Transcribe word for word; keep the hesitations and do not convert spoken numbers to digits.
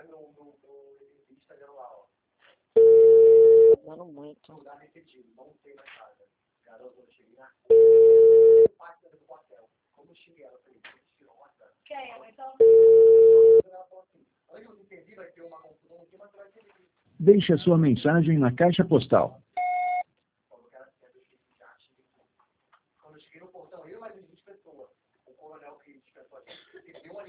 Dando muito. Deixe a sua mensagem na caixa postal